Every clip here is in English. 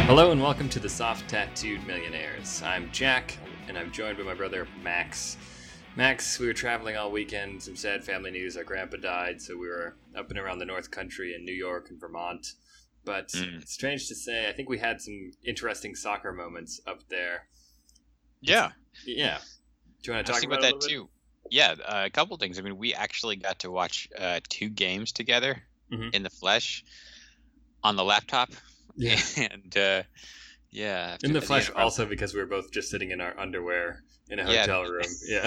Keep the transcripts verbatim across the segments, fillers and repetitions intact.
Hello and welcome to the Soft Tattooed Millionaires. I'm Jack, and I'm joined by my brother Max. Max, we were traveling all weekend, some sad family news. Our grandpa died, so we were up and around the North Country in New York and Vermont. But mm. it's strange to say, I think we had some interesting soccer moments up there. Yeah. Yeah. Do you want to talk about, about that bit? too? Yeah, uh, a couple things. I mean, we actually got to watch uh, two games together mm-hmm. in the flesh on the laptop. Yeah. And uh, yeah. In the flesh, the also because we were both just sitting in our underwear in a hotel yeah. room. Yeah.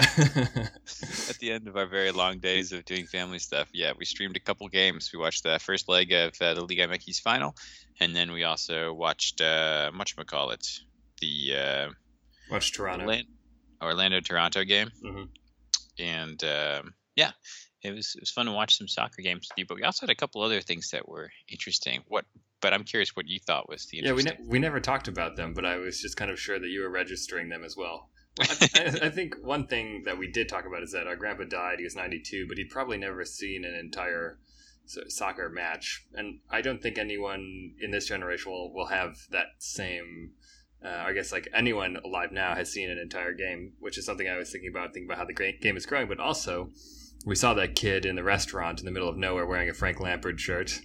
At the end of our very long days of doing family stuff, yeah, we streamed a couple games. We watched the first leg of uh, the Liga M X final, and then we also watched uh, whatchamacallit, the uh, watched Toronto, Orlando, Orlando Toronto game, mm-hmm. and um, yeah, it was it was fun to watch some soccer games with you. But we also had a couple other things that were interesting. What? But I'm curious what you thought was the interesting. Yeah, we, ne- we never talked about them, but I was just kind of sure that you were registering them as well. well I, I think one thing that we did talk about is that our grandpa died. He was ninety-two, but he'd probably never seen an entire soccer match. And I don't think anyone in this generation will, will have that same... Uh, I guess like anyone alive now has seen an entire game, which is something I was thinking about, thinking about how the game is growing, but also... We saw that kid in the restaurant in the middle of nowhere wearing a Frank Lampard shirt.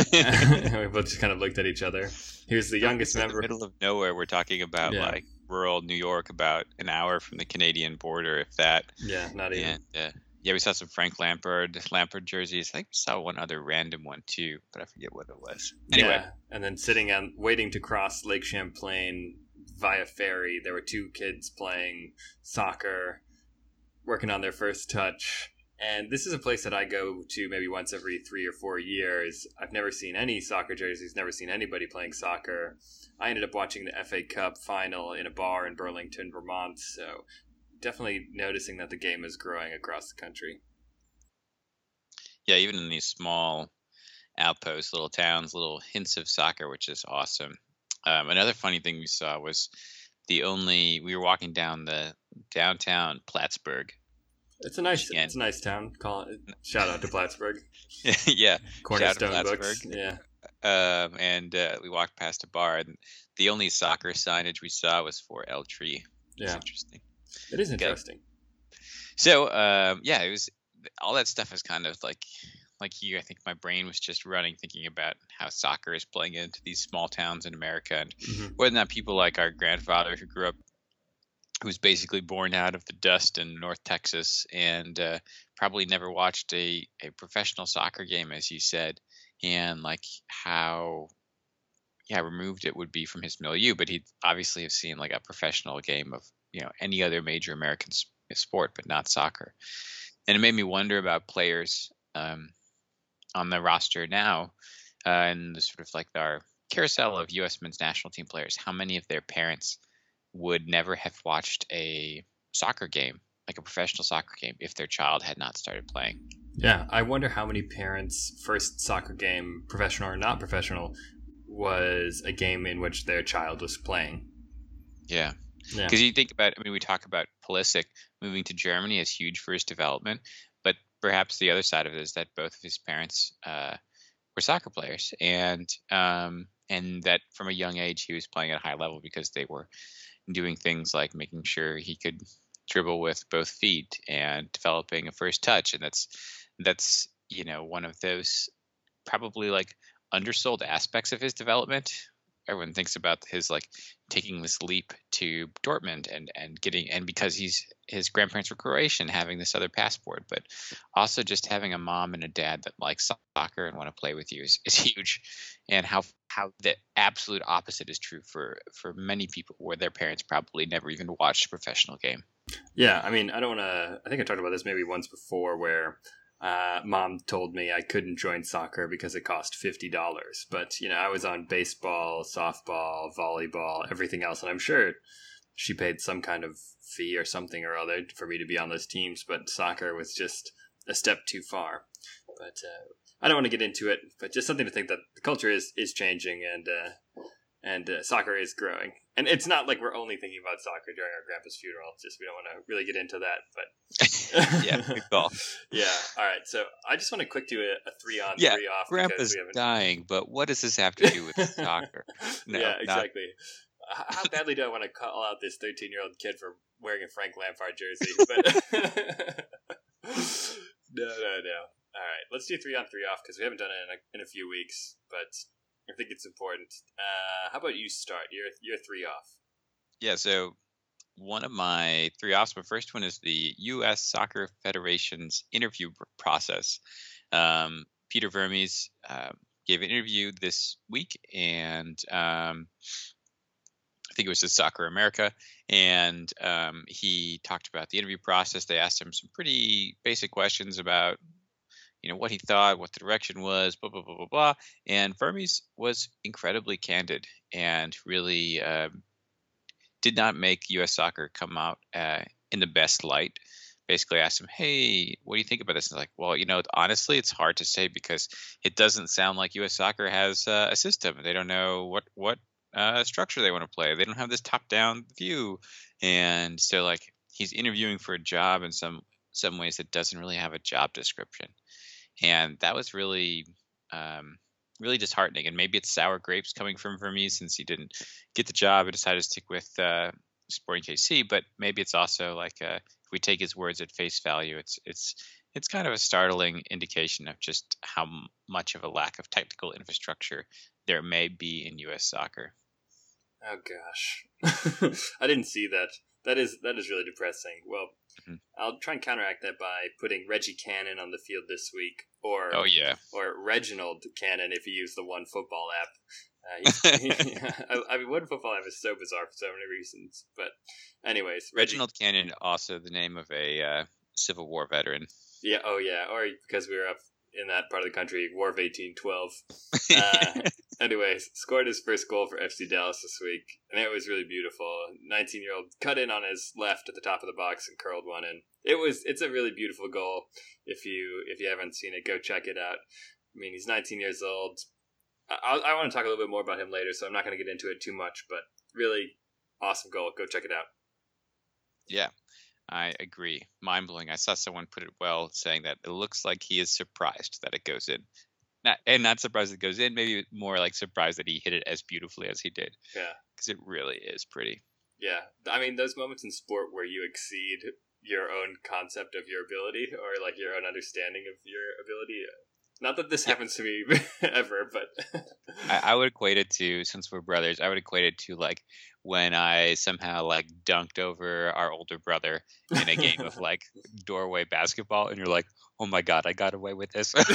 We both just kind of looked at each other. He was the youngest in member. In the middle of nowhere, we're talking about yeah. like rural New York, about an hour from the Canadian border, if that. Yeah, not even. And, uh, yeah, we saw some Frank Lampard Lampard jerseys. I think we saw one other random one too, but I forget what it was. Anyway, yeah, and then sitting on waiting to cross Lake Champlain via ferry, there were two kids playing soccer, working on their first touch. And this is a place that I go to maybe once every three or four years. I've never seen any soccer jerseys, never seen anybody playing soccer. I ended up watching the F A Cup final in a bar in Burlington, Vermont. So definitely noticing that the game is growing across the country. Yeah, even in these small outposts, little towns, little hints of soccer, which is awesome. Um, another funny thing we saw was the only, we were walking down the downtown Plattsburgh. It's a nice, Michigan. It's a nice town. Call it. Shout out to Plattsburgh. Yeah, Cornerstone Books. Yeah. Um, and uh, we walked past a bar, and the only soccer signage we saw was for El Tree. Yeah, interesting. It is interesting. Okay. So, um, yeah, it was all that stuff is kind of like, like you. I think my brain was just running, thinking about how soccer is playing into these small towns in America, and mm-hmm. whether or not people like our grandfather who grew up. Who was basically born out of the dust in North Texas and uh, probably never watched a, a professional soccer game, as you said, and like how, yeah, removed it would be from his milieu. But he'd obviously have seen like a professional game of, you know, any other major American sport, but not soccer. And it made me wonder about players um, on the roster now uh, and the sort of like our carousel of U S men's national team players, how many of their parents would never have watched a soccer game, like a professional soccer game, if their child had not started playing. Yeah, I wonder how many parents' first soccer game, professional or not professional, was a game in which their child was playing. Yeah. Because yeah. you think about, I mean, we talk about Pulisic moving to Germany as huge for his development, but perhaps the other side of it is that both of his parents uh, were soccer players, and um, and that from a young age he was playing at a high level because they were doing things like making sure he could dribble with both feet and developing a first touch. And that's, that's, you know, one of those probably like undersold aspects of his development. Everyone thinks about his like taking this leap to Dortmund and, and getting, and because he's, his grandparents were Croatian, having this other passport, but also just having a mom and a dad that like soccer and want to play with you is, is huge. And how, how the absolute opposite is true for, for many people where their parents probably never even watched a professional game. Yeah. I mean, I don't want to, I think I talked about this maybe once before where Uh, mom told me I couldn't join soccer because it cost fifty dollars. But, you know, I was on baseball, softball, volleyball, everything else. And I'm sure she paid some kind of fee or something or other for me to be on those teams. But soccer was just a step too far. But uh, I don't want to get into it. But just something to think that the culture is, is changing. And uh, and uh, soccer is growing. And it's not like we're only thinking about soccer during our grandpa's funeral. It's just we don't want to really get into that. But yeah, good call. Yeah. All right. So I just want to quick do a, a three on, yeah, three off. Grandpa's we haven't... dying, but what does this have to do with soccer? No, yeah, exactly. Not... How badly do I want to call out this thirteen-year-old kid for wearing a Frank Lampard jersey? But no, no, no. All right, let's do three on, three off because we haven't done it in a, in a few weeks, but I think it's important. Uh, how about you start? You're you're three off. Yeah. So one of my three offs, my first one is the U S Soccer Federation's interview process. Um, Peter Vermes uh, gave an interview this week, and um, I think it was to Soccer America, and um, he talked about the interview process. They asked him some pretty basic questions about, you know, what he thought, what the direction was, blah, blah, blah, blah, blah. And Vermes was incredibly candid and really uh, did not make U S soccer come out uh, in the best light. Basically asked him, hey, what do you think about this? And like, well, you know, honestly, it's hard to say because it doesn't sound like U S soccer has uh, a system. They don't know what, what uh, structure they want to play. They don't have this top-down view. And so, like, he's interviewing for a job in some some ways that doesn't really have a job description. And that was really, um, really disheartening. And maybe it's sour grapes coming from Vermes since he didn't get the job and decided to stick with uh, Sporting K C. But maybe it's also like uh, if we take his words at face value, it's it's it's kind of a startling indication of just how m- much of a lack of technical infrastructure there may be in U S soccer. Oh gosh, I didn't see that. That is that is really depressing. Well, mm-hmm. I'll try and counteract that by putting Reggie Cannon on the field this week, or oh yeah, or Reginald Cannon if you use the One Football app. Uh, he, he, I, I mean, One Football app is so bizarre for so many reasons. But anyways, Reggie, Reginald Cannon, also the name of a uh, Civil War veteran. Yeah. Oh yeah. Or because we were up in that part of the country, War of eighteen twelve. Uh, anyways, scored his first goal for F C Dallas this week, and it was really beautiful. nineteen-year-old cut in on his left at the top of the box and curled one in. It was. It's a really beautiful goal. If you if you haven't seen it, go check it out. I mean, he's nineteen years old. I, I want to talk a little bit more about him later, so I'm not going to get into it too much. But really awesome goal. Go check it out. Yeah. I agree. Mind-blowing. I saw someone put it well, saying that it looks like he is surprised that it goes in. Not, and not surprised it goes in, maybe more like surprised that he hit it as beautifully as he did. Yeah. Because it really is pretty. Yeah. I mean, those moments in sport where you exceed your own concept of your ability or like your own understanding of your ability. Not that this yeah. happens to me ever, but... I, I would equate it to, since we're brothers, I would equate it to like when I somehow like dunked over our older brother in a game of like doorway basketball, and you're like, oh my god, I got away with this. Yeah,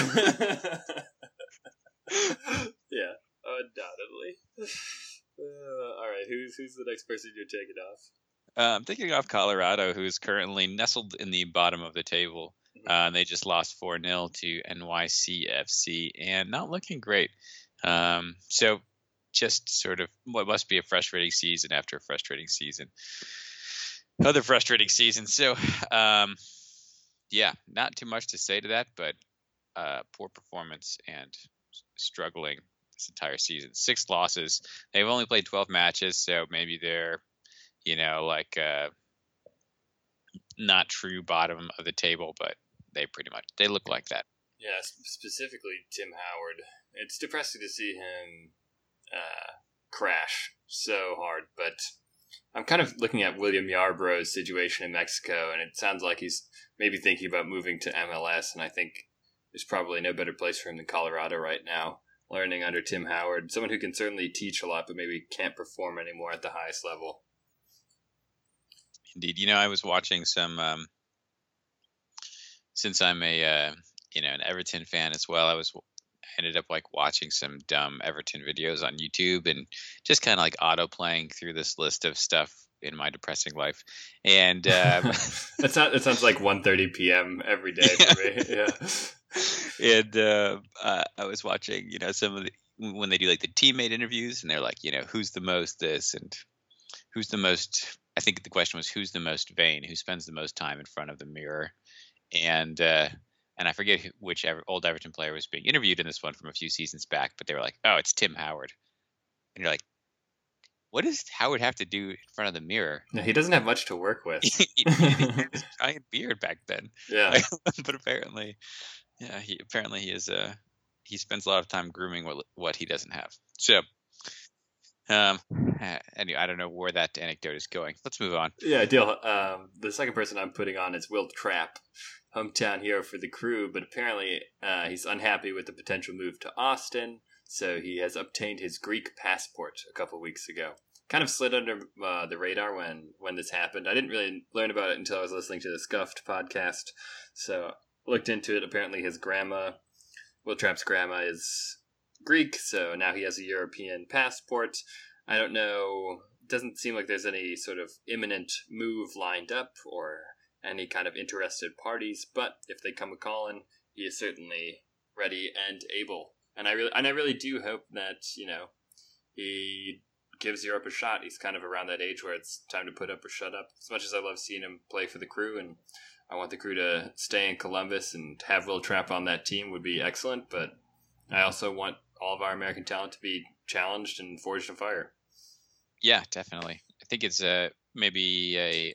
undoubtedly. Uh, all right, who's who's the next person you're taking off? Uh, I'm taking off Colorado, who's currently nestled in the bottom of the table. Uh, they just lost four nil to N Y C F C and not looking great. Um, so just sort of what must be a frustrating season after a frustrating season. Other frustrating season. So, um, yeah, not too much to say to that, but uh, poor performance and struggling this entire season. Six losses. They've only played twelve matches, so maybe they're, you know, like uh, not true bottom of the table, but they pretty much, they look like that. Yeah, specifically Tim Howard. It's depressing to see him uh, crash so hard, but I'm kind of looking at William Yarbrough's situation in Mexico, and it sounds like he's maybe thinking about moving to M L S, and I think there's probably no better place for him than Colorado right now, learning under Tim Howard, someone who can certainly teach a lot, but maybe can't perform anymore at the highest level. Indeed. You know, I was watching some, um, since I'm a, uh, you know, an Everton fan as well, I was ended up like watching some dumb Everton videos on YouTube and just kind of like auto playing through this list of stuff in my depressing life. And um, that sounds, it sounds like one thirty p.m. every day for me. Yeah. And uh, uh, I was watching, you know, some of the, when they do like the teammate interviews, and they're like, you know, who's the most this and who's the most, I think the question was, who's the most vain, who spends the most time in front of the mirror. And, uh, and I forget which ever, old Everton player was being interviewed in this one from a few seasons back, but they were like, oh, it's Tim Howard. And you're like, what does Howard have to do in front of the mirror? No, he doesn't have much to work with. he, he had this giant beard back then. Yeah. Like, but apparently, yeah, he apparently he is uh he spends a lot of time grooming what what he doesn't have. So, um, anyway, I don't know where that anecdote is going. Let's move on. Yeah, deal. Um, the second person I'm putting on is Will Trapp, hometown hero for the Crew, but apparently uh, he's unhappy with the potential move to Austin, so he has obtained his Greek passport a couple weeks ago. Kind of slid under uh, the radar when, when this happened. I didn't really learn about it until I was listening to the Scuffed podcast, so looked into it. Apparently his grandma, Will Trapp's grandma, is Greek, so now he has a European passport. I don't know, it doesn't seem like there's any sort of imminent move lined up or any kind of interested parties, but if they come a-calling, he is certainly ready and able. And I really and I really do hope that, you know, he gives Europe a shot. He's kind of around that age where it's time to put up or shut up. As much as I love seeing him play for the Crew, and I want the Crew to stay in Columbus and have Will Trapp on that team would be excellent, but I also want all of our American talent to be challenged and forged in fire. Yeah, definitely. I think it's a maybe a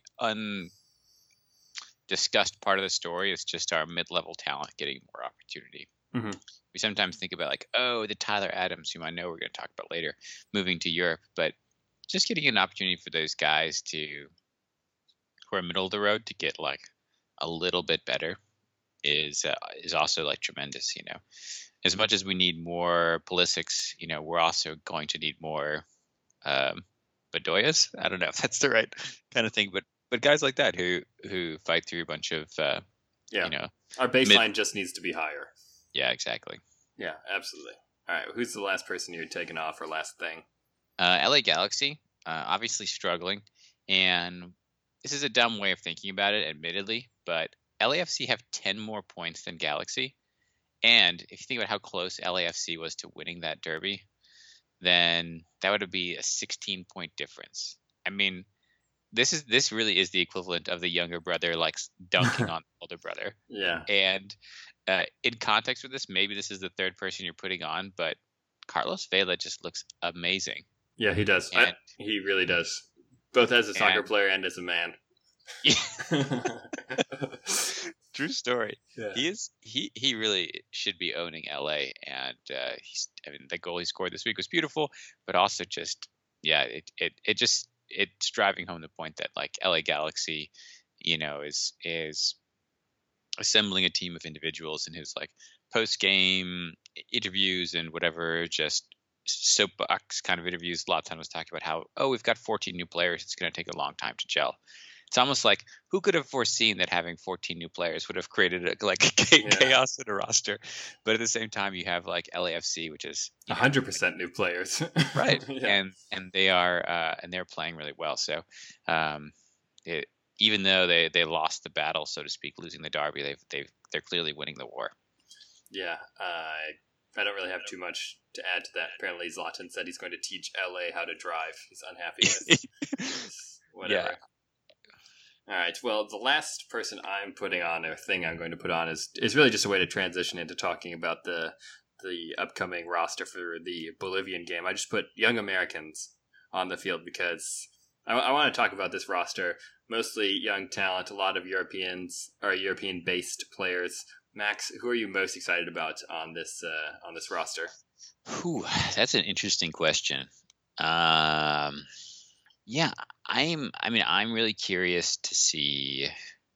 undiscussed part of the story. It's just our mid-level talent getting more opportunity. Mm-hmm. We sometimes think about like, oh, the Tyler Adams, whom I know we're going to talk about later, moving to Europe, but just getting an opportunity for those guys to who are middle of the road to get like a little bit better is uh, is also like tremendous. You know, as much as we need more Pulisic's, you know, we're also going to need more um, Bedoyas. I don't know if that's the right kind of thing, but but guys like that who who fight through a bunch of uh, yeah, you know, our baseline mid- just needs to be higher. Yeah, exactly. Yeah, absolutely. All right, who's the last person you're taking off or last thing? Uh, L A Galaxy, uh, obviously struggling, and this is a dumb way of thinking about it, admittedly, but L A F C have ten more points than Galaxy, and if you think about how close L A F C was to winning that derby, then that would be a sixteen point difference. I mean, this is this really is the equivalent of the younger brother like dunking on the older brother. Yeah, and uh, in context with this, maybe this is the third person you're putting on, but Carlos Vela just looks amazing. Yeah, he does. I, he really does, both as a soccer and, player and as a man. True story. Yeah. He is. He he really should be owning L A, and uh, he's. I mean, the goal he scored this week was beautiful, but also just yeah, it it it just it's driving home the point that like L A Galaxy, you know, is is assembling a team of individuals in his like post game interviews and whatever, just soapbox kind of interviews. A lot of time was talking about how oh we've got fourteen new players, it's going to take a long time to gel. It's almost like who could have foreseen that having fourteen new players would have created a, like Yeah. chaos in a roster, but at the same time you have like L A F C, which is A hundred percent new players, right, Yeah. and and they are uh, and they're playing really well. So um, it, even though they, they lost the battle, so to speak, losing the derby, they've they've they're clearly winning the war. Yeah, uh, I don't really have too much to add to that. Apparently, Zlatan said he's going to teach L A how to drive. He's unhappy with whatever. Yeah. All right. Well, the last person I'm putting on, or thing I'm going to put on, is is really just a way to transition into talking about the the upcoming roster for the Bolivian game. I just put young Americans on the field because I, I want to talk about this roster. Mostly young talent, a lot of Europeans or European-based players. Max, who are you most excited about on this uh, on this roster? Whew, that's an interesting question. Um, yeah, I'm. I mean, I'm really curious to see.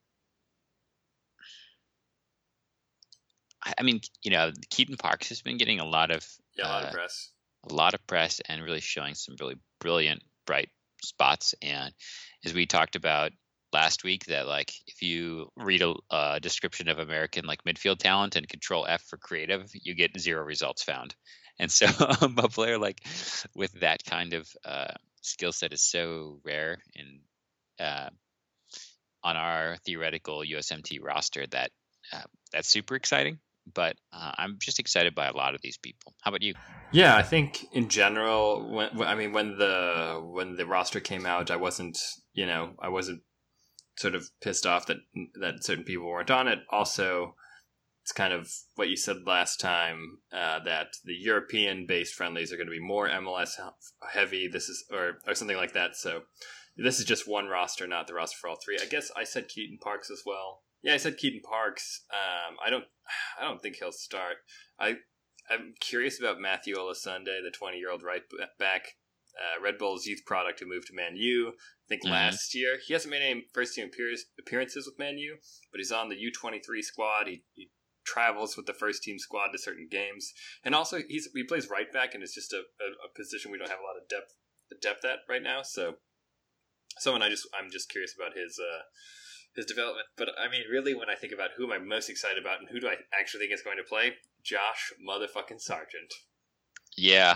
I, I mean, you know, Keaton Parks has been getting a lot of Yeah, a lot uh, of press. a lot of press and really showing some really brilliant, bright spots. And as we talked about last week, that like if you read a uh, description of American like midfield talent and Control F for creative, you get zero results found. And so um, a player like with that kind of uh, skill set is so rare in uh, on our theoretical U S M T roster that uh, that's super exciting. But uh, I'm just excited by a lot of these people. How about you? Yeah, I think in general, when I mean when the when the roster came out, I wasn't you know I wasn't sort of pissed off that that certain people weren't on it. Also, it's kind of what you said last time, uh, that the European-based friendlies are going to be more M L S heavy. This is or or something like that. So this is just one roster, not the roster for all three. I guess I said Keaton Parks as well. Yeah, I said Keaton Parks. Um, I don't, I don't think he'll start. I, I'm curious about Matthew Olasunde, the twenty-year-old right back, uh, Red Bull's youth product who moved to Man U. I think mm-hmm. last year he hasn't made any first-team appearances with Man U, but he's on the U twenty-three squad. He, he travels with the first-team squad to certain games, and also he's he plays right back, and it's just a, a, a position we don't have a lot of depth depth at right now. So, someone I just I'm just curious about his. Uh, His development, but I mean, really, when I think about who am I most excited about and who do I actually think is going to play, Josh motherfucking Sargent. Yeah,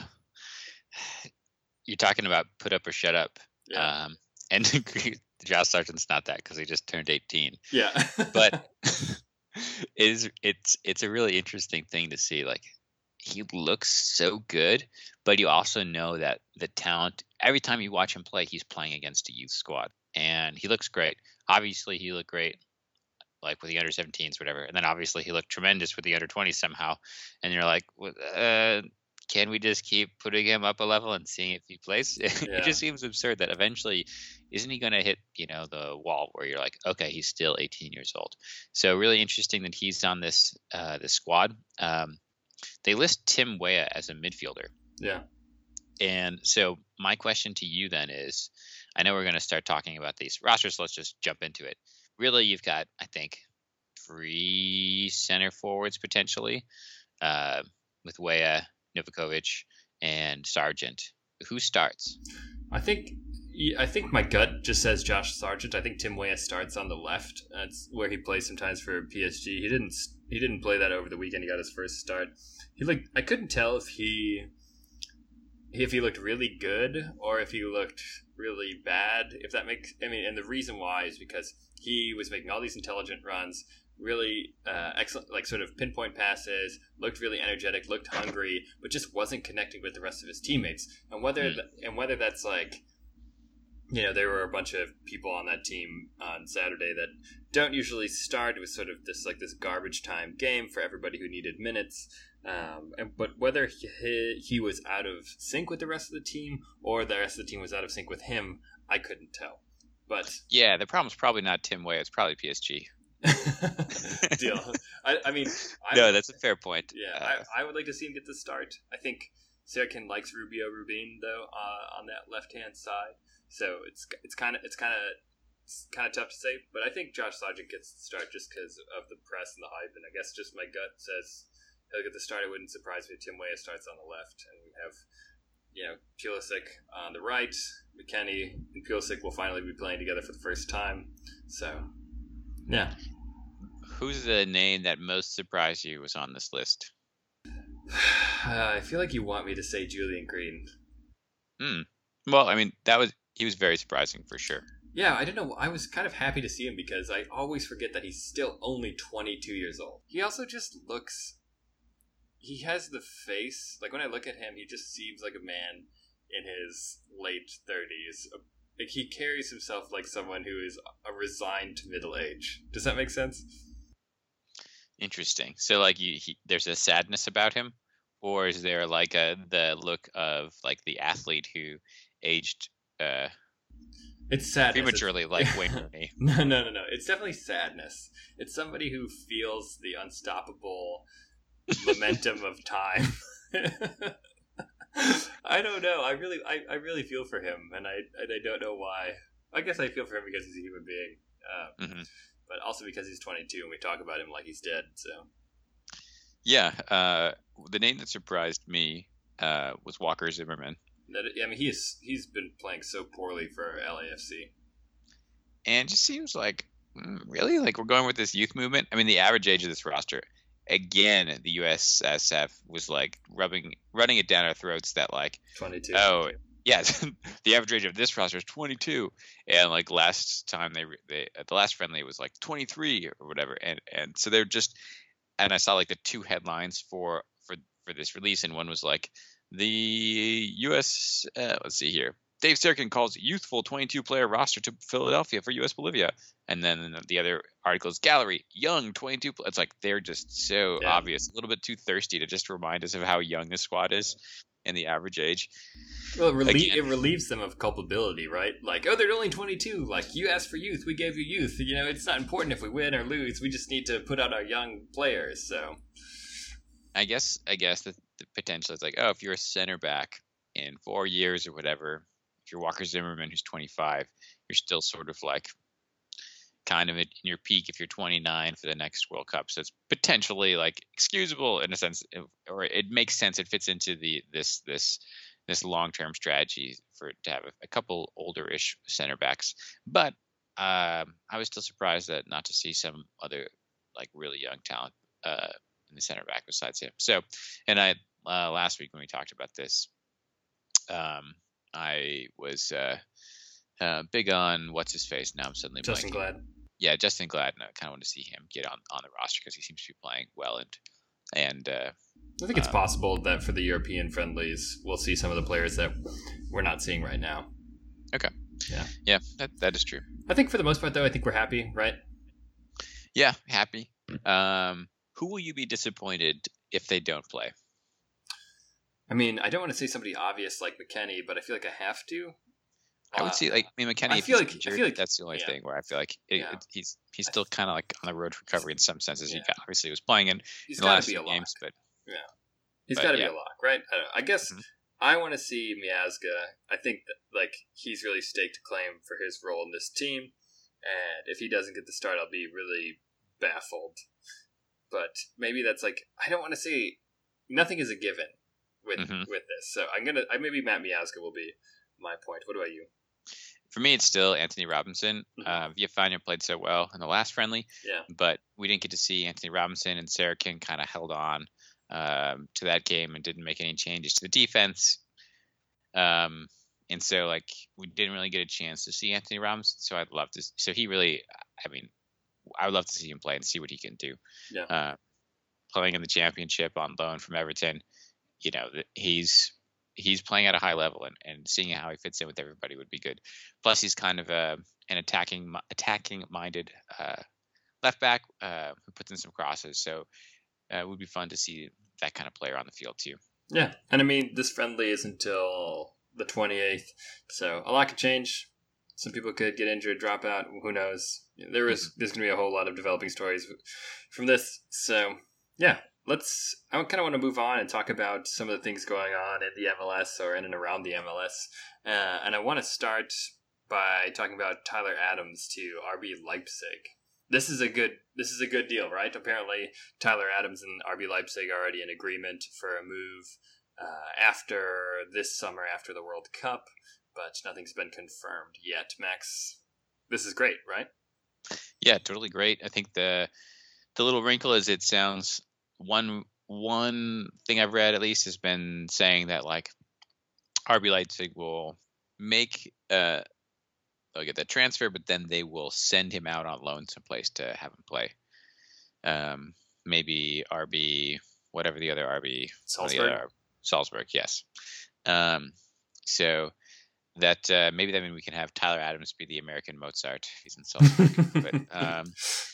you're talking about put up or shut up, yeah. um, and Josh Sargent's not that because he just turned eighteen. Yeah, but it is it's it's a really interesting thing to see. Like, he looks so good, but you also know that the talent. Every time you watch him play, he's playing against a youth squad, and he looks great. Obviously, he looked great, like with the under seventeens, whatever. And then obviously he looked tremendous with the under twenties somehow. And you're like, uh, can we just keep putting him up a level and seeing if he plays? Yeah. It just seems absurd that eventually, isn't he going to hit, you know, the wall where you're like, okay, he's still eighteen years old. So really interesting that he's on this uh, this squad. Um, they list Tim Weah as a midfielder. Yeah. And so my question to you then is, I know we're going to start talking about these rosters, so let's just jump into it. Really, you've got, I think, three center forwards potentially, uh, with Weah, Novakovic, and Sargent. Who starts? I think I think my gut just says Josh Sargent. I think Tim Weah starts on the left. That's where he plays sometimes for P S G. He didn't he didn't play that over the weekend. He got his first start. He looked. I couldn't tell if he if he looked really good or if he looked really bad, if that makes I mean and the reason why is because he was making all these intelligent runs, really uh, excellent, like sort of pinpoint passes, looked really energetic, looked hungry, but just wasn't connecting with the rest of his teammates. And whether mm. th- and whether that's like, you know, there were a bunch of people on that team on Saturday that don't usually start. It was sort of this like this garbage time game for everybody who needed minutes. Um, and, but whether he, he was out of sync with the rest of the team or the rest of the team was out of sync with him, I couldn't tell. But yeah, the problem's probably not Tim Weah. It's probably P S G. Deal. I, I mean, I, no, that's a fair point. Yeah, uh, I, I would like to see him get the start. I think Serkin likes Rubio Rubin though uh, on that left hand side, so it's it's kind of it's kind of it's kind of tough to say. But I think Josh Sargent gets the start just because of the press and the hype, and I guess just my gut says he'll get the start. It wouldn't surprise me if Tim Weah starts on the left, and we have, you know, Pulisic on the right. McKennie and Pulisic will finally be playing together for the first time. So, yeah. Who's the name that most surprised you was on this list? Uh, I feel like you want me to say Julian Green. Hmm. Well, I mean, that was he was very surprising for sure. Yeah, I don't know. I was kind of happy to see him because I always forget that he's still only twenty-two years old. He also just looks... He has the face... Like, when I look at him, he just seems like a man in his late thirties. Like, he carries himself like someone who is a resigned to middle age. Does that make sense? Interesting. So, like, you, he, there's a sadness about him, or is there like a the look of like the athlete who aged uh, it's sadness. prematurely, it's, like Wayne Rooney? No, no, no, no. It's definitely sadness. It's somebody who feels the unstoppable momentum of time. I don't know. I really, I, I really feel for him, and I, and I don't know why. I guess I feel for him because he's a human being. Um, mm-hmm. But also because he's twenty-two and we talk about him like he's dead. So, yeah, uh, the name that surprised me uh, was Walker Zimmerman. That, I mean, he's he's been playing so poorly for L A F C, and it just seems like really like we're going with this youth movement. I mean, the average age of this roster, again, the U S S F was like rubbing running it down our throats that like twenty-two. Oh. Yeah, the average age of this roster is twenty-two, and like last time they they at the last friendly it was like twenty-three or whatever, and and so they're just, and I saw like the two headlines for for for this release, and one was like the U S uh, let's see here, Dave Serkin calls youthful twenty-two player roster to Philadelphia for U S Bolivia. And then the other article is gallery, young twenty-two. It's like they're just so yeah. obvious, a little bit too thirsty to just remind us of how young this squad is and the average age. Well, it, relie- it relieves them of culpability, right? Like, oh, they're only twenty-two. Like, you asked for youth, we gave you youth. You know, it's not important if we win or lose. We just need to put out our young players. So, I guess, I guess the, the potential is like, oh, if you're a center back in four years or whatever, if you're Walker Zimmerman, who's twenty-five, you're still sort of like kind of in your peak if you're twenty-nine for the next World Cup. So it's potentially like excusable in a sense, or it makes sense. It fits into the this this this long-term strategy for to have a, a couple older-ish center backs. But um, I was still surprised that not to see some other like really young talent uh, in the center back besides him. So, and I uh, last week when we talked about this, um, I was uh, uh, big on what's his face. Now I'm suddenly Justin blanking. Glad. Yeah, Justin Glad. And I kind of want to see him get on, on the roster because he seems to be playing well. And and uh, I think it's um, possible that for the European friendlies, we'll see some of the players that we're not seeing right now. Okay. Yeah. Yeah, that that is true. I think for the most part, though, I think we're happy, right? Yeah, happy. Um, who will you be disappointed if they don't play? I mean, I don't want to say somebody obvious like McKennie, but I feel like I have to. I would see, like, I mean, McKennie, I if feel he's like- I injured, feel like- that's the only yeah. thing where I feel like it, Yeah. it, he's he's still kind of like on the road to recovery in some senses. He Yeah. got, obviously was playing in, He's in the got last to be a few lock. games, but He's But, got to yeah. be a lock, right? I, don't know. I guess Mhm. I want to see Miazga. I think that, like, he's really staked a claim for his role in this team, and if he doesn't get the start, I'll be really baffled. But maybe that's like, I don't want to say nothing is a given with Mhm. with this. So I'm gonna, I maybe Matt Miazga will be my point. What about you? for me, it's still Anthony Robinson. Mhm. Uh, Villafaña played so well in the last friendly, Yeah, but we didn't get to see Anthony Robinson, and Sarakin kind of held on um, to that game and didn't make any changes to the defense. Um, and so, like, we didn't really get a chance to see Anthony Robinson. So I'd love to. So he really, I mean, I would love to see him play and see what he can do. Yeah. Uh, playing in the championship on loan from Everton, you know, th- he's he's playing at a high level, and, and seeing how he fits in with everybody would be good. Plus, he's kind of a an attacking mi- attacking minded uh, left back uh, who puts in some crosses. So uh, it would be fun to see that kind of player on the field too. yeah. And I mean, this friendly is until the twenty-eighth, so a lot could change. Some people could get injured, drop out. Who knows? There is there's going to be a whole lot of developing stories from this. So yeah, let's. I kind of want to move on and talk about some of the things going on in the M L S or in and around the M L S. Uh, and I want to start by talking about Tyler Adams to R B Leipzig. This is a good. This is a good deal, right? Apparently, Tyler Adams and R B Leipzig are already in agreement for a move uh, after this summer, after the World Cup. But nothing's been confirmed yet. Max, this is great, right? Yeah, totally great. I think the the little wrinkle is it sounds one one thing I've read at least has been saying that like R B Leipzig will make uh they'll get that transfer, but then they will send him out on loan someplace to have him play. Um, maybe R B, whatever the other R B, one of the Salzburg. other- Salzburg, yes. Um, so that uh, maybe that means we can have Tyler Adams be the American Mozart. He's in Salzburg, but um,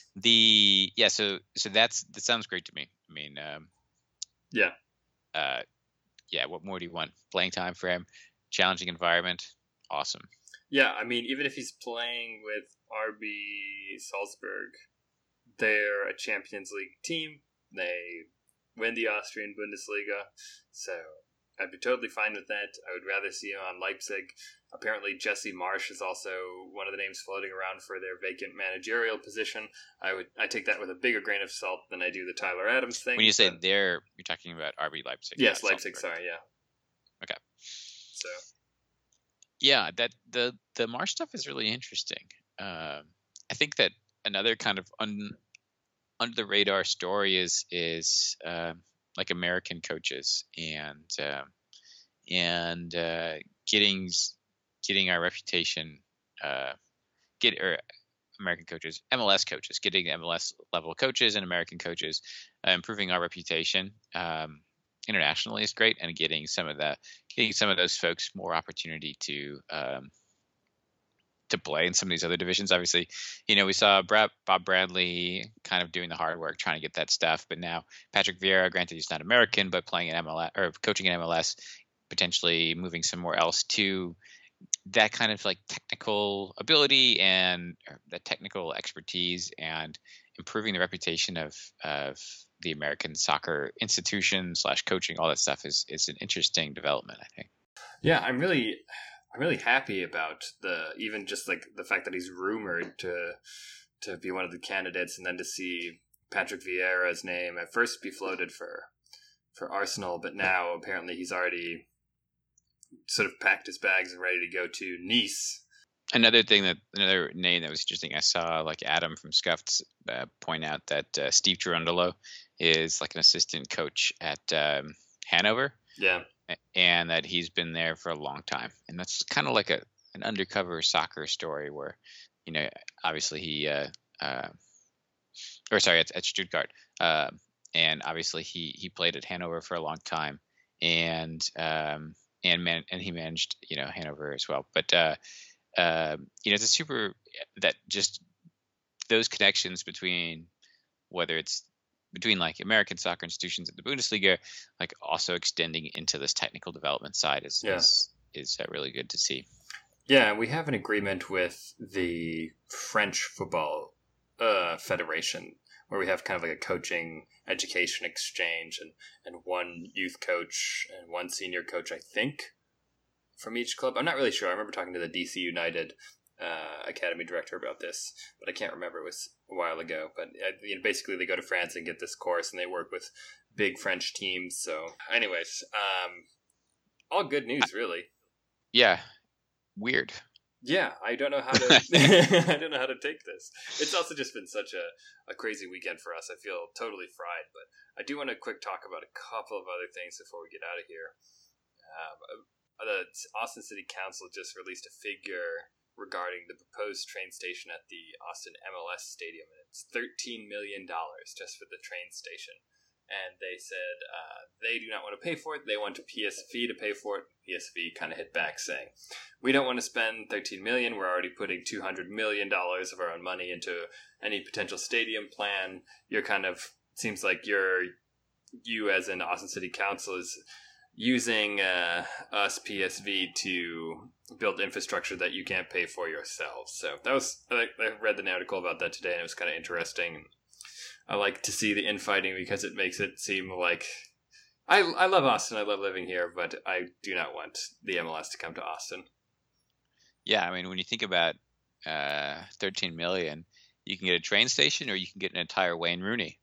the yeah. So so that's that sounds great to me. I mean, um, yeah. uh, yeah. What more do you want? Playing time for him, challenging environment, awesome. Yeah, I mean, even if he's playing with R B Salzburg, they're a Champions League team. They win the Austrian Bundesliga, so I'd be totally fine with that. I would rather see him on Leipzig. Apparently, Jesse Marsch is also one of the names floating around for their vacant managerial position. I would I take that with a bigger grain of salt than I do the Tyler Adams thing. When you say but- they're, you're talking about R B Leipzig. yes, not Leipzig. Salzburg. Sorry, yeah. Okay. So Yeah, that the the Marsh stuff is really interesting. Um, I think that another kind of un, under the radar story is is uh, like American coaches and uh, and uh, getting getting our reputation uh, get or American coaches, M L S coaches, getting M L S level coaches and American coaches, uh, improving our reputation. Um, internationally is great, and getting some of that, getting some of those folks more opportunity to um, to play in some of these other divisions. Obviously, you know, we saw Brad, Bob Bradley kind of doing the hard work trying to get that stuff, but now Patrick Vieira, granted he's not American, but playing in M L S or coaching in M L S, potentially moving somewhere else to that kind of like technical ability and that technical expertise and improving the reputation of of the American soccer institution slash coaching, all that stuff is is an interesting development, I think. Yeah, I'm really I'm really happy about the even just like the fact that he's rumored to to be one of the candidates, and then to see Patrick Vieira's name at first be floated for for Arsenal, but now apparently he's already sort of packed his bags and ready to go to Nice. Another thing that another name that was interesting, I saw like Adam from Scuffed uh, point out that uh, Steve Cherundolo is like an assistant coach at um, Hanover. Yeah. And that he's been there for a long time. And that's kind of like a an undercover soccer story where, you know, obviously he, uh, uh, or sorry, at, at Stuttgart. Uh, and obviously he, he played at Hanover for a long time. And, um, and man, and he managed, you know, Hanover as well. But, uh, uh, you know, it's a super, that just those connections between whether it's between like American soccer institutions at the Bundesliga, like also extending into this technical development side is yeah. is, is uh, really good to see. Yeah, we have an agreement with the French Football uh, Federation where we have kind of like a coaching education exchange and, and one youth coach and one senior coach, I think, from each club. I'm not really sure. I remember talking to the D C United Uh, academy director about this, but I can't remember. It was a while ago. But uh, you know, basically, they go to France and get this course, and they work with big French teams. So, anyways, um, all good news, really. Yeah, weird. Yeah, I don't know how to. I don't know how to take this. It's also just been such a, a crazy weekend for us. I feel totally fried, but I do want to quick talk about a couple of other things before we get out of here. Um, the Austin City Council just released a figure regarding the proposed train station at the Austin M L S Stadium, and it's thirteen million dollars just for the train station. And they said uh, they do not want to pay for it. They want P S V to pay for it. P S V kind of hit back saying, we don't want to spend thirteen million dollars. We're already putting two hundred million dollars of our own money into any potential stadium plan. You're kind of, seems like you're, you as an Austin City Council is using uh, us P S V to build infrastructure that you can't pay for yourselves. So that was, I, I read an article about that today, and it was kind of interesting. I like to see the infighting because it makes it seem like I I love Austin. I love living here, but I do not want the M L S to come to Austin. Yeah, I mean, when you think about uh, thirteen million, you can get a train station, or you can get an entire Wayne Rooney.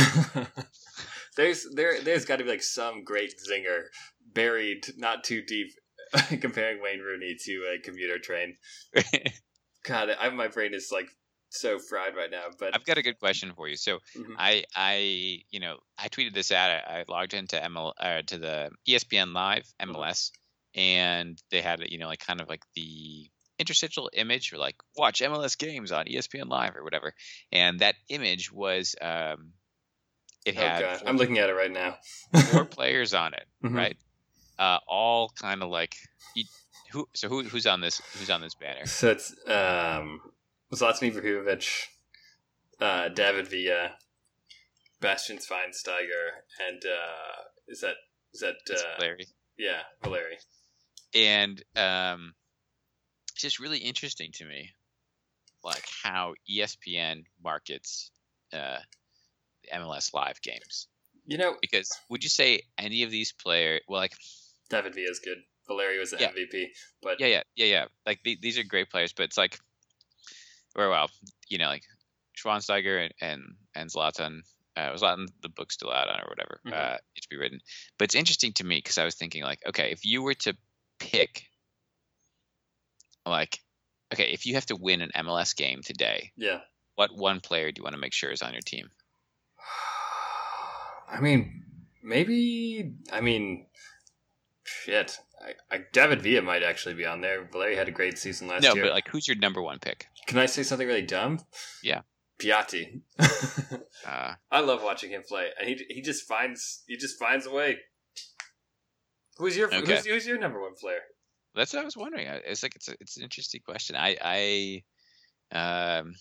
there's there there's got to be like some great zinger buried not too deep comparing Wayne Rooney to a commuter train. God, I, my brain is like so fried right now. But I've got a good question for you. So mm-hmm. I I you know I tweeted this out. I, I logged into M L uh, to the E S P N Live M L S, mm-hmm. and they had you know like kind of like the interstitial image or like watch M L S games on E S P N Live or whatever, and that image was um it had oh God. I'm looking at it right now. four players on it, mm-hmm. right? Uh, all kind of like who? So who who's on this? Who's on this banner? So it's um, Zlatan Ibrahimovic, uh, David Villa, Bastian Schweinsteiger, and uh, is that is that uh, Valeri? Yeah, Valeri. And um, it's just really interesting to me, like how E S P N markets uh, the M L S Live games. You know, because would you say any of these players? Well, like David Villa is good. Valeri was the yeah. M V P, but yeah, yeah, yeah, yeah. Like the, these are great players, but it's like, or well, you know, like Schweinsteiger and and, and Zlatan. Uh, Zlatan, the book's still out on or whatever. Mm-hmm. Uh, it to be written, but it's interesting to me because I was thinking like, okay, if you were to pick, like, okay, if you have to win an M L S game today, yeah, what one player do you want to make sure is on your team? I mean, maybe. I mean, shit. I, I, David Villa might actually be on there. Valeri had a great season last no, year. No, but like, who's your number one pick? Can I say something really dumb? Yeah, Piatti. uh, I love watching him play, and he he just finds he just finds a way. Who's your Okay. who's, who's your number one player? That's what I was wondering. It's like it's a, it's an interesting question. I I um.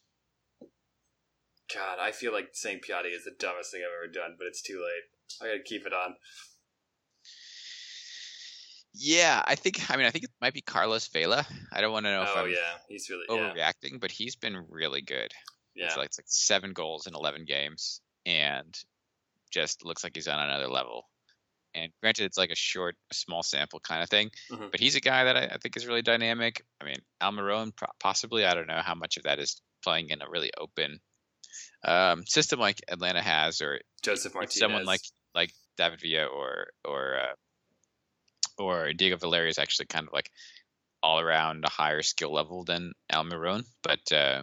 God, I feel like saying Piatti is the dumbest thing I've ever done, but it's too late. I gotta keep it on. Yeah, I think. I mean, I think it might be Carlos Vela. I don't want to know if Oh I'm yeah, he's really overreacting, yeah. but he's been really good. Yeah, it's like it's like seven goals in eleven games, and just looks like he's on another level. And granted, it's like a short, small sample kind of thing, mm-hmm. but he's a guy that I, I think is really dynamic. I mean, Almiron possibly. I don't know how much of that is playing in a really open um, system like Atlanta has, or Joseph Martinez, someone like like David Villa or or uh, or Diego Valeri is actually kind of like all around a higher skill level than Almiron. But uh,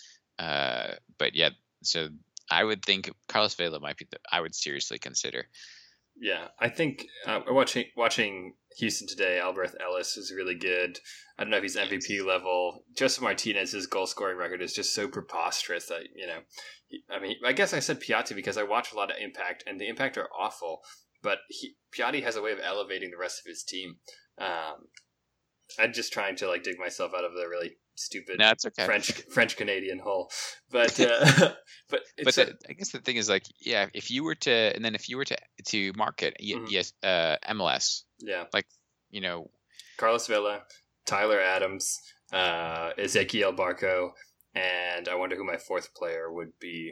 uh, but yeah, so I would think Carlos Vela might be the I would seriously consider. Yeah, I think uh, watching watching Houston today, Alberth Ellis is really good. I don't know if he's M V P level. Joseph Martinez's goal scoring record is just so preposterous that, you know, he, I mean, I guess I said Piatti because I watch a lot of Impact, and the Impact are awful, but he, Piatti has a way of elevating the rest of his team. Um, I'm just trying to like dig myself out of the really stupid no, it's okay. French French Canadian hole, but uh, but but the, I guess the thing is like yeah, if you were to and then if you were to to market mm-hmm. yes uh, M L S yeah like you know Carlos Vela, Tyler Adams, uh, Ezequiel Barco, and I wonder who my fourth player would be.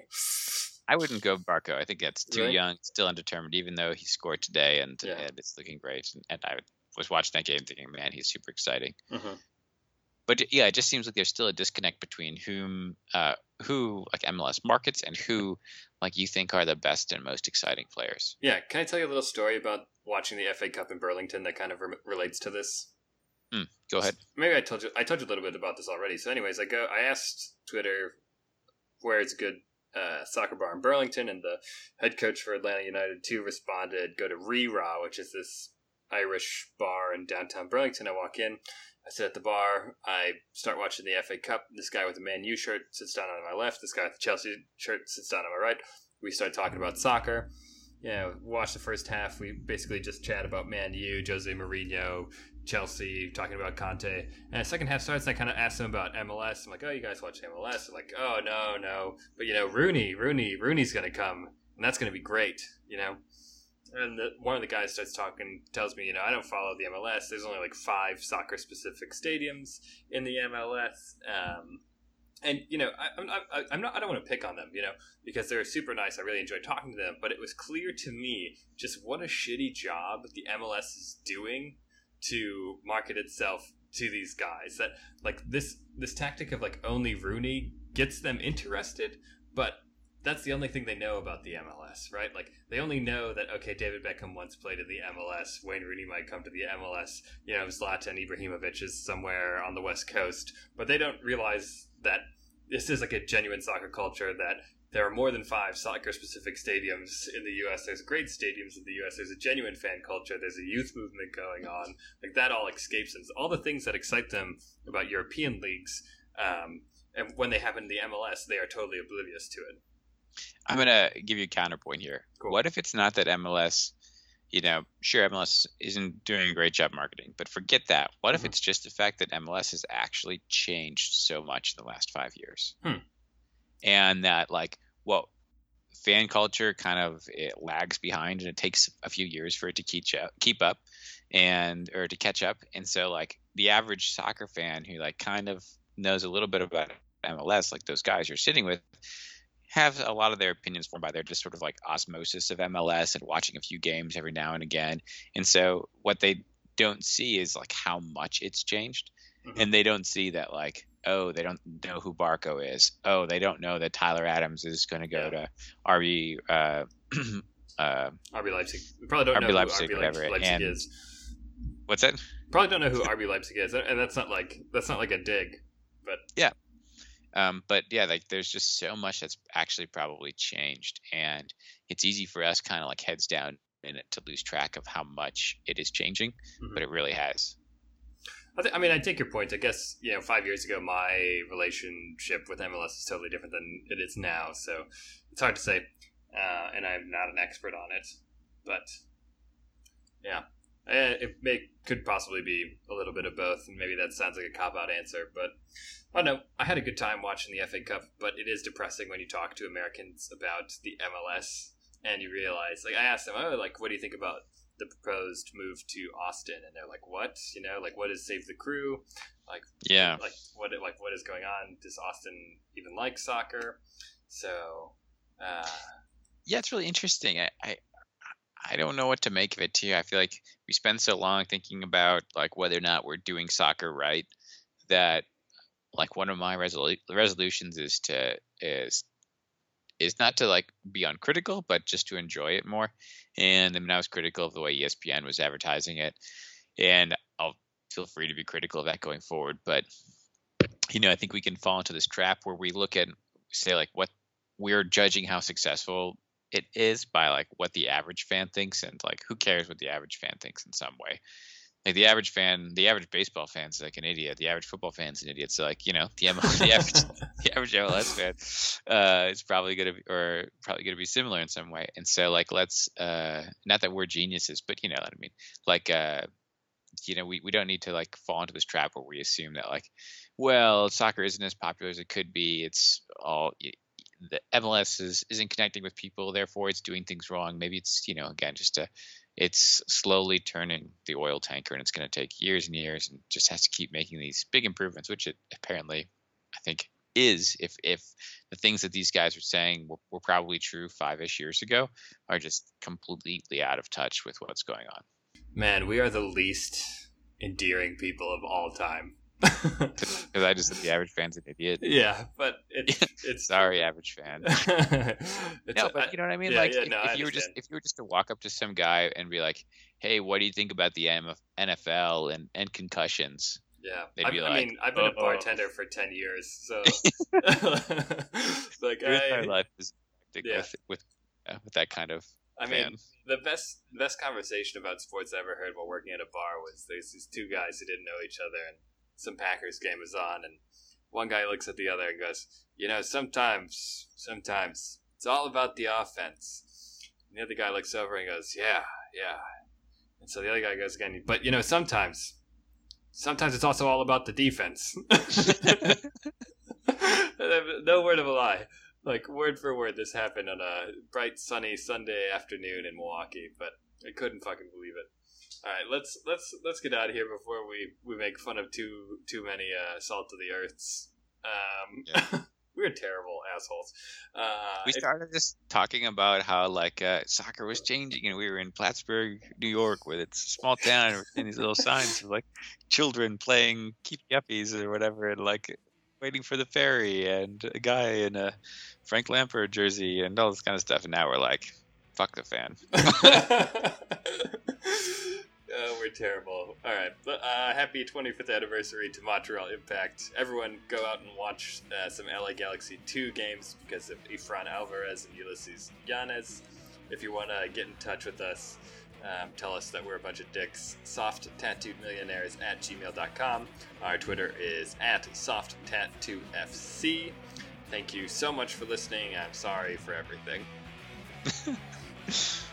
I wouldn't go Barco. I think that's too really? young, still undetermined. Even though he scored today and, yeah. and it's looking great, and, and I was watching that game thinking, man, he's super exciting. Mm-hmm. But yeah, it just seems like there's still a disconnect between whom, uh, who like M L S markets and who like you think are the best and most exciting players. Yeah, can I tell you a little story about watching the F A Cup in Burlington that kind of re- relates to this? Mm, go ahead. Maybe I told you I told you a little bit about this already. So, anyways, I go. I asked Twitter where it's a good uh, soccer bar in Burlington, and the head coach for Atlanta United two responded, "Go to Rira, which is this Irish bar in downtown Burlington." I walk in. I sit at the bar. I start watching the F A Cup. This guy with the Man U shirt sits down on my left. This guy with the Chelsea shirt sits down on my right. We start talking about soccer. You know, watch the first half. We basically just chat about Man U, Jose Mourinho, Chelsea, talking about Conte. And the second half starts, and I kind of ask them about M L S. I'm like, oh, you guys watch M L S? I'm like, oh, no, no. But, you know, Rooney, Rooney, Rooney's going to come, and that's going to be great, you know? And the, one of the guys starts talking, tells me, you know, I don't follow the M L S. There's only like five soccer-specific stadiums in the M L S. Um, and, you know, I, I'm, I, I'm not, I don't want to pick on them, you know, because they're super nice. I really enjoyed talking to them. But it was clear to me just what a shitty job the M L S is doing to market itself to these guys. That, like, this, this tactic of, like, only Rooney gets them interested, but that's the only thing they know about the M L S, right? Like, they only know that, okay, David Beckham once played in the M L S. Wayne Rooney might come to the M L S. You know, Zlatan Ibrahimovic is somewhere on the West Coast. But they don't realize that this is like a genuine soccer culture, that there are more than five soccer-specific stadiums in the U S. There's great stadiums in the U S. There's a genuine fan culture. There's a youth movement going on. Like, that all escapes them. All the things that excite them about European leagues, um, and when they happen in the M L S, they are totally oblivious to it. I'm going to give you a counterpoint here. Cool. What if it's not that M L S, you know, sure, M L S isn't doing a great job marketing, but forget that. What mm-hmm. if it's just the fact that M L S has actually changed so much in the last five years? Hmm. And that, like, well, fan culture kind of it lags behind, and it takes a few years for it to keep up, keep up and or to catch up. And so, like, the average soccer fan who, like, kind of knows a little bit about M L S, like those guys you're sitting with, have a lot of their opinions formed by their just sort of like osmosis of M L S and watching a few games every now and again. And so what they don't see is like how much it's changed. Mm-hmm. And they don't see that, like, oh, they don't know who Barco is. Oh, they don't know that Tyler Adams is going to go yeah. to R B uh, uh, R B Leipzig. We probably don't R B know Leipzig, who R B whatever. Leipzig and, is. What's that? Probably don't know who R B Leipzig is, and that's not like that's not like a dig, but yeah. Um, but yeah, like there's just so much that's actually probably changed, and it's easy for us kind of like heads down in it to lose track of how much it is changing, mm-hmm. but it really has. I, th- I mean, I take your point. I guess, you know, five years ago, my relationship with M L S is totally different than it is now, so it's hard to say, uh, and I'm not an expert on it, but yeah. It may could possibly be a little bit of both, and maybe that sounds like a cop-out answer, but I don't know. I had a good time watching the F A Cup, but it is depressing when you talk to Americans about the M L S, and you realize, like, I asked them, oh, like, what do you think about the proposed move to Austin? And they're like, what? You know, like, what is Save the Crew? Like, yeah, like what, like, what is going on? Does Austin even like soccer? So, uh, yeah, it's really interesting. I, I I don't know what to make of it too. I feel like we spend so long thinking about like whether or not we're doing soccer right that like one of my resolu- resolutions is to is is not to like be uncritical, but just to enjoy it more. And I mean, I was critical of the way E S P N was advertising it, and I'll feel free to be critical of that going forward. But you know, I think we can fall into this trap where we look at say like what we're judging how successful it is by like what the average fan thinks, and like who cares what the average fan thinks in some way. Like the average fan, the average baseball fan's like an idiot. The average football fan's an idiot. So like, you know, the M- the average the average M L S fan uh, is probably gonna be, or probably gonna be similar in some way. And so like let's uh, not that we're geniuses, but you know what I mean. Like uh, you know, we, we don't need to like fall into this trap where we assume that like, well, soccer isn't as popular as it could be. It's all the M L S is, isn't connecting with people, therefore it's doing things wrong. Maybe it's, you know, again, just a, it's slowly turning the oil tanker, and it's going to take years and years, and just has to keep making these big improvements, which it apparently, I think, is. If if the things that these guys are saying were, were probably true five-ish years ago, are just completely out of touch with what's going on. Man, we are the least endearing people of all time. Because I just said the average fan's an idiot. Yeah, but it's it's sorry, average fan. No, but you know what I mean. Yeah, like, yeah, if, no, if you were just if you were just to walk up to some guy and be like, "Hey, what do you think about the N F L and, and concussions?" Yeah, they'd be I, like, I mean, I've been oh, a bartender for ten years, so like, I, I, life is yeah. with with, uh, with that kind of. I fan. mean, the best best conversation about sports I ever heard while working at a bar was there's these two guys who didn't know each other, and some Packers game was on, and one guy looks at the other and goes, you know, sometimes, sometimes it's all about the offense. And the other guy looks over and goes, yeah, yeah. And so the other guy goes again, but, you know, sometimes, sometimes it's also all about the defense. No word of a lie. Like, word for word, this happened on a bright, sunny Sunday afternoon in Milwaukee, but I couldn't fucking believe it. All right, let's let's let's get out of here before we, we make fun of too too many uh, salt of the earths. Um, yeah. We're terrible assholes. Uh, we started if, just talking about how like uh, soccer was changing, and we were in Plattsburgh, New York, where it's a small town, and we're seeing these little signs of like children playing keep yuppies or whatever, and like waiting for the ferry, and a guy in a Frank Lampard jersey, and all this kind of stuff. And now we're like, fuck the fan. Oh, we're terrible. All right. Uh, happy twenty-fifth anniversary to Montreal Impact. Everyone go out and watch uh, some L A Galaxy two games because of Efrain Alvarez and Ulysses Yanez. If you want to get in touch with us, um, tell us that we're a bunch of dicks. soft tattooed millionaires at gmail dot com. Our Twitter is at soft tattoo F C. Thank you so much for listening. I'm sorry for everything.